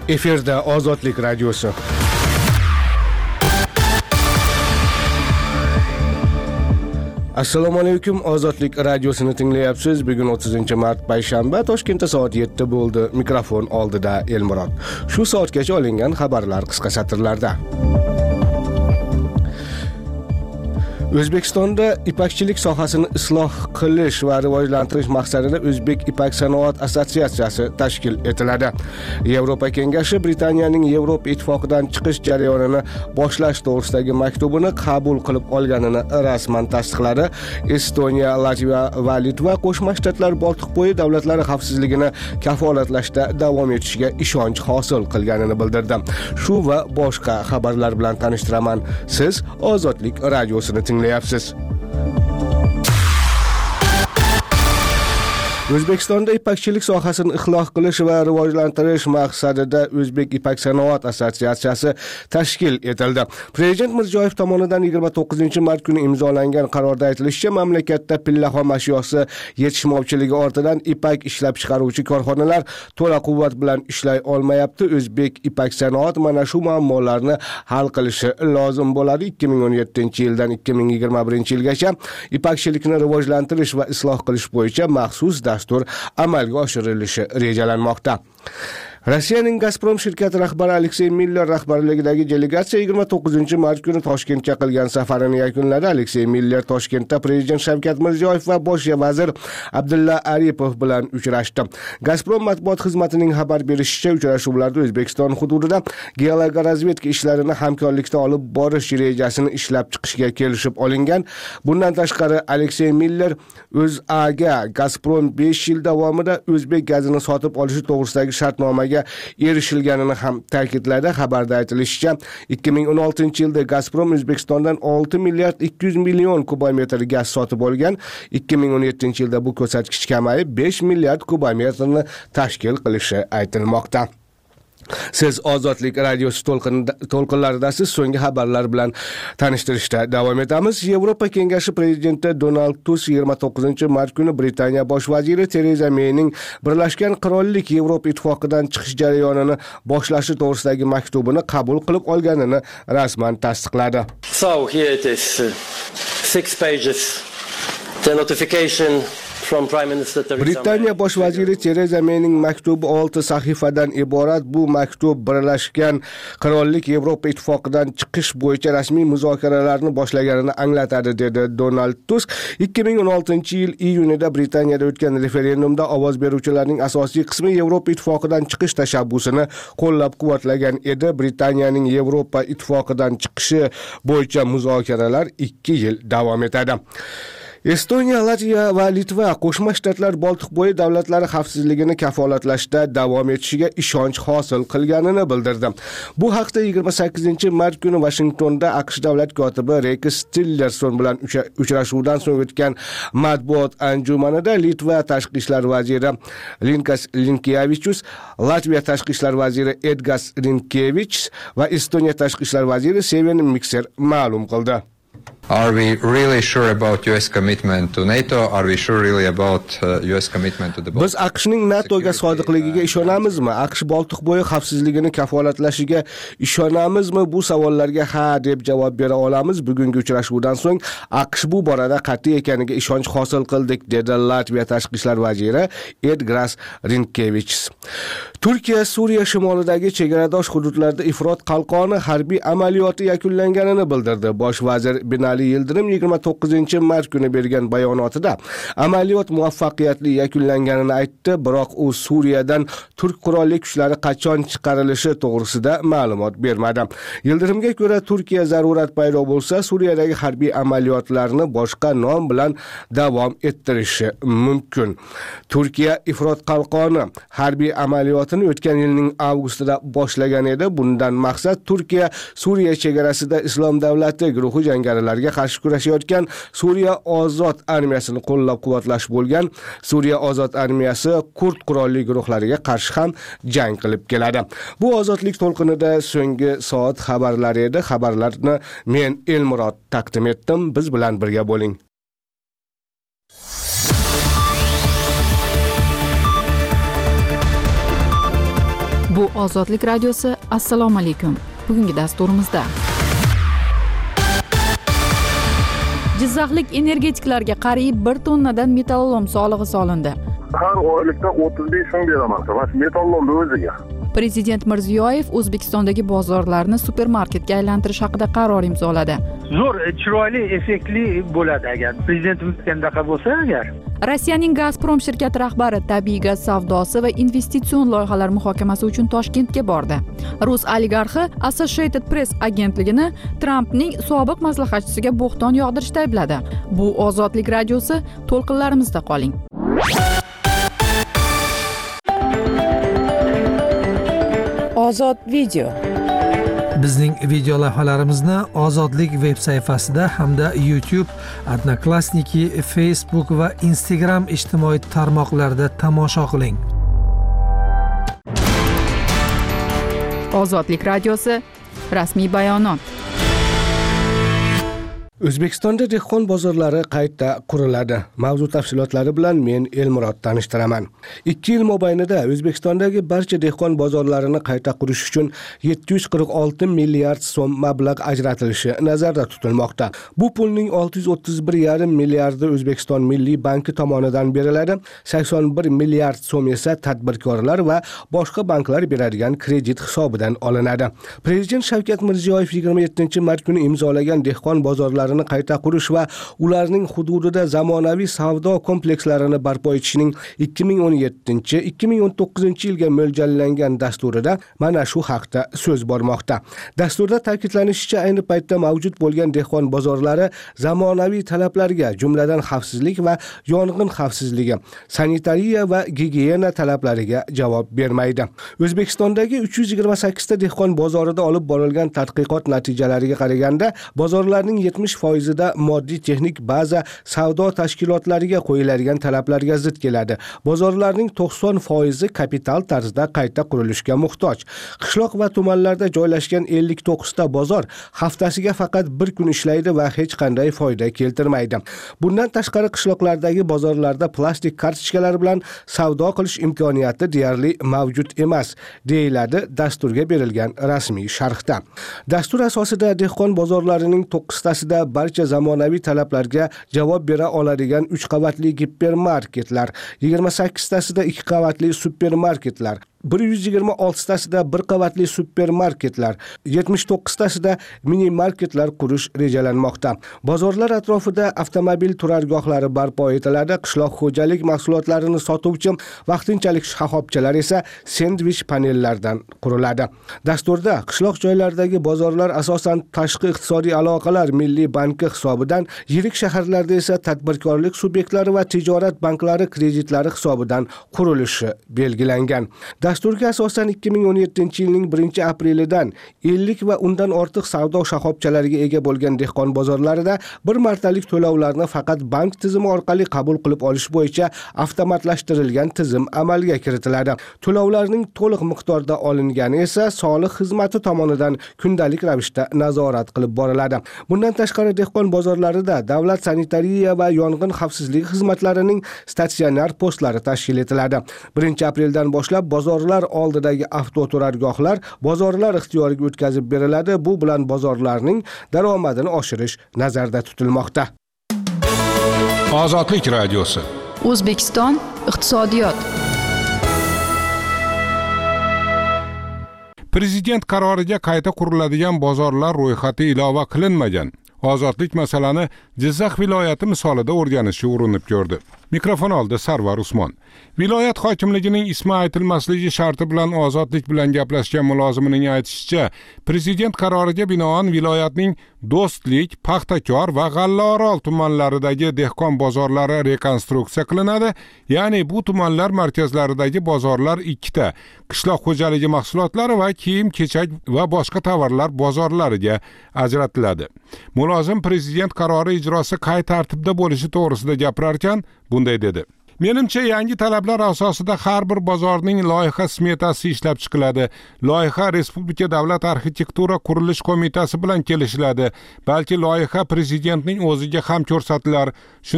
Efirda Ozodlik radiosi. Assalomu alaykum, Ozodlik radiosini tinglayapsiz. Bugun 30-mart payshanba, Toshkentda soat 7 bo'ldi. Mikrofon oldida Elmurod. Shu soatgacha olingan xabarlar qisqa satrlarda. O'zbekistonda ipakchilik sohasini isloh qilish va rivojlantirish maqsadida O'zbek ipak sanoat assotsiatsiyasi tashkil etiladi. Yevropa kengashi Britaniyaning Yevropa ittifoqidan chiqish jarayonini boshlash to'g'risidagi maktubini qabul qilib olganini rasman tasdiqladi. Estoniya, Latviya va Litva Qo'shma Shtatlar Boltiqbo'yi davlatlari xavfsizligini kafolatlashda davom etishiga ishonch hosil qilganini bildirdi. Shu va boshqa xabarlar bilan tanishtiraman. Siz Ozodlik radiosini tinglayapsiz. O'zbekistonda ipakchilik sohasini isloh qilish va rivojlantirish maqsadida O'zbek ipak sanoat assotsiatsiyasi tashkil etildi. Prezident Mirziyoyev tomonidan 29-mart kuni imzolangan qarorda aytilishicha, mamlakatda pillaxom ashyosi yetishmovchiligi ortidan ipak ishlab chiqaruvchi korxonalar to'la quvvat bilan ishlay olmayapti. O'zbek ipak sanoat mana shu muammolarni hal qilishi lozim bo'ladi. 2017-yildan 2021-yilgacha ipakchilikni rivojlantirish va isloh qilish bo'yicha maxsus dastur amalga oshirilishi rejalanmoqda. Rossiyaning Gazprom shirkati rahbari Aleksey Miller rahbarligidagi delegatsiya 29-mart kuni Toshkentga qilgan safarini yakunladi. Aleksey Miller Toshkentda Prezident Shavkat Mirziyoyev va bosh vazir Abdulla Aripov bilan uchrashdi. Gazprom matbuot xizmatining xabar berishicha, uchrashuvlarda O'zbekiston hududida geologiya-razvedka ishlarini hamkorlikda olib borish rejasini ishlab chiqishga kelishib olingan. Bundan tashqari Aleksey Miller O'zAga Gazprom 5 yil davomida o'zbek gazini sotib olishi to'g'risidagi shartnomaga erishilganini ham ta'kidladi. Xabarda aytilishicha, 2016-yilda Gazprom O'zbekistondan 6 milliard 200 million kubometr gaz sotib olgan. 2017-yilda bu ko'rsatkich kamayib 5 milliard kubometrni tashkil qilishi aytilmoqda. Siz Ozodlik radiosi to'lqinlaridasiz. So'nggi xabarlar bilan tanishtirishda davom etamiz. Yevropa kengashi prezidenti Donald Tusk 29-mart kuni Britaniya bosh vaziri Tereza Mayning Birlashgan Qirollik Yevropa ittifoqidan chiqish jarayonini boshlashi to'g'risidagi maktubini qabul qilib olganini rasman tasdiqladi. So here it is, 6 pages. The notification Britaniya bosh vaziri Tereza Mayning maktubi 6 sahifadan iborat. Bu maktub Birlashgan Qirollik Yevropa ittifoqidan chiqish bo'yicha rasmiy muzokaralarni boshlaganini anglatadi, dedi Donald Tusk. 2016-yil iyunida Britaniyada o'tgan referendumda ovoz beruvchilarning asosiy qismi Yevropa ittifoqidan chiqish tashabbusini qo'llab-quvvatlagan edi. Britaniyaning Yevropa ittifoqidan chiqishi bo'yicha muzokaralar 2 yil davom etadi. Estoniya, Latviya va Litva Qo'shma Shtatlar Boltiqbo'yi davlatlari xavfsizligini kafolatlashda davom etishiga ishonch hosil qilganini bildirdi. Bu haqda 28-mart kuni Washingtonda AQSh davlat kotibi Rex Tillerson bilan uchrashuvdan so'ng o'tgan matbuot anjumanida Litva tashqi ishlar vaziri Linkas Linkevičius, Latviya tashqi ishlar vaziri Edgars Rinkevičius va Estoniya tashqi ishlar vaziri Seven Mikser ma'lum qildi. Are we really sure about US commitment to NATO? Are we sure really about US commitment to the Biz AQShning NATOga sodiqligiga ishonamizmi? AQSh Boltiqbo'yi xavfsizligini kafolatlashiga ishonamizmi? Bu savollarga ha deb javob bera olamiz. Bugungi uchrashuvdan so'ng AQSh bu borada qat'iy ekaniga ishonch hosil qildik, dedi Latviya tashqi ishlar vaziri Edgars Rinkevičius. Turkiya Suriya shimolidagi chegaradosh hududlarda Ifrot qalqoni harbiy amaliyoti yakunlanganini bildirdi. Bosh vazir Binali Yildirim 29-mart kuni bergan bayonotida amaliyot muvaffaqiyatli yakunlanganini aytdi, biroq u Suriyadan turk qurolli kuchlari qachon chiqarilishi to'g'risida ma'lumot bermadi. Yildirimga ko'ra, Turkiya zarurat paydo bo'lsa, Suriyadagi harbiy amaliyotlarni boshqa nom bilan davom ettirishi mumkin. Turkiya Ifrot qalqoni harbiy amaliyotini o'tgan yilning avgustida boshlagan edi. Bundan maqsad Turkiya Suriya chegarasida Islom davlati guruhi jangarilarga qarshi kurashayotgan Suriya ozod armiyasini qo'llab-quvvatlash bo'lgan. Suriya ozod armiyasi kurd qurolli guruhlariga qarshi ham jang qilib keladi. Bu ozodlik to'lqinida so'nggi soat xabarlari edi. Xabarlarni men Elmurod taqdim etdim. Biz bilan birga bo'ling. Bu Ozodlik radiosi. Assalomu alaykum. Bugungi dasturimizda Jizzaxlik energetiklarga qariyb 1 tonnadan metallolom solig'i solindi. Har oylikda 35 so'm beraman. Mana metallolomni o'ziga. Prezident Mirziyoyev O'zbekistondagi bozorlarni supermarketga aylantirish haqida qaror imzoladi. Zo'r, chiroyli, effektli bo'ladi agar prezidentimiz qanday bo'lsa agar. Rossiyaning Gazprom shirkati rahbari tabiiy gaz savdosi va investitsion loyihalar muhokamasi uchun Toshkentga bordi. Rus oligarxi Associated Press agentligini Trampning sobiq maslahatchisiga bo'xton yog'dirishda aybladi. Bu Ozodlik radiosi, to'lqinlarimizda qoling. Ozod video. Bizning video lavhalarimizni Ozodlik veb sayfasida hamda YouTube, Odnoklassniki, Facebook va Instagram ijtimoiy tarmoqlarida tomosha qiling. Ozodlik radiosi, rasmiy bayonot. O'zbekistonda dehqon bozorlari qayta quriladi. Mavzu tafsilotlari bilan men Elmurod tanishtiraman. 2 yil mobaynida O'zbekistondagi barcha dehqon bozorlarini qayta qurish uchun 746 milliard so'm mablag' ajratilishi nazarda tutilmoqda. Bu pulning 631,5 milliardi O'zbekiston Milliy banki tomonidan beriladi. 81 milliard so'm esa tadbirkorlar va boshqa banklar beradigan kredit hisobidan olinadi. Prezident Shavkat Mirziyoyev 27-mart kuni imzolagan dehqon bozorlari qayta qurish va ularning hududida zamonaviy savdo komplekslarini barpo etishning 2017-2019 yilga mo'ljallangan dasturida mana shu haqda so'z bormoqda. Dasturda ta'kidlanishicha, ayni paytda mavjud bo'lgan dehqon bozorlari zamonaviy talablarga, jumladan xavfsizlik va yong'in xavfsizligi, sanitariya va gigiyena talablariga javob bermaydi. O'zbekistondagi 328 ta dehqon bozorida olib borilgan tadqiqot natijalariga qaraganda, bozorlarning 70% moddiy texnik baza savdo tashkilotlariga qo'yiladigan talablarga zid keladi. Bozorlarning 90% kapital tarzda qayta qurilishga muhtoj. Qishloq va tumanlarda joylashgan 59 ta bozor haftasiga faqat 1 kun ishlaydi va hech qanday foyda keltirmaydi. Bundan tashqari qishloqlardagi bozorlarda plastik kartochkalar bilan savdo qilish imkoniyati deyarli mavjud emas, deyiladi dasturga berilgan rasmiy sharhda. Dastur asosida dehqon bozorlarining 9 tasida barcha zamonaviy talablarga javob bera oladigan 3 qavatli gipermarketlar, 28 tasida 2 qavatli supermarketlar, 126 tasida 1 qavatli supermarketlar, 79 tasida mini marketlar qurish rejalanmoqda. Bozorlar atrofida avtomobil turargohlari barpo etiladi. Qishloq xo'jalik mahsulotlarini sotuvchi vaqtinchalik shoxobchalar esa sendvich panellardan quriladi. Dasturda qishloq joylardagi bozorlar asosan tashqi iqtisodiy aloqalar Milliy banki hisobidan, yirik shaharlarda esa tadbirkorlik subyektlari va tijorat banklari kreditlari hisobidan qurilishi belgilangan. Dasturga asosan 2017-yilning 1-aprelidan 50 va undan ortiq savdo shoxobchalariga ega bo'lgan dehqon bozorlarida bir martalik to'lovlarni faqat bank tizimi orqali qabul qilib olish bo'yicha avtomatlashtirilgan tizim amalga kiritiladi. To'lovlarning to'liq miqdorda olingani esa soliq xizmati tomonidan kundalik ravishda nazorat qilib boriladi. Bundan tashqari dehqon bozorlarida davlat sanitariya va yong'in xavfsizligi xizmatlarining statsionar postlari tashkil etiladi. 1-apreldan boshlab bozorlar oldidagi avtoturargohlar bozorlar ixtiyoriga o'tkazib beriladi. Bu bilan bozorlarning daromadini oshirish nazarda tutilmoqda. Ozodlik radiosi. O'zbekiston iqtisodiyot. Prezident qaroriga qayta quriladigan bozorlar ro'yxati ilova qilinmagan. Ozodlik masalani Jizzax viloyati misolida o'rganishga urinib ko'rdi. Mikrofon oldi Sarvar Usmon. Viloyat hokimligining ismi aytilmasligi sharti bilan Ozodlik bilan gaplashgan mulozimining aytishicha, prezident qaroriga binoan viloyatning Do'stlik, Paxtakor va G'allaorol tumanlaridagi dehqon bozorlari rekonstruksiya qilinadi. Ya'ni bu tumanlar markazlaridagi bozorlar 2 ta qishloq xo'jaligi mahsulotlari va kiyim-kechak va boshqa tovarlar bozorlariga ajratiladi. Mulozim prezident qarori ijrosi qay tartibda bo'lishi to'g'risida gapirar ekan, bunday dedi. Menimcha yangi talablar asosida har bir bozorning loyiha smetasi ishlab chiqiladi. Loyiha Respublika Davlat arxitektura qurilish qo'mitasi bilan kelishiladi. Balki loyiha prezidentning o'ziga ham ko'rsatilar.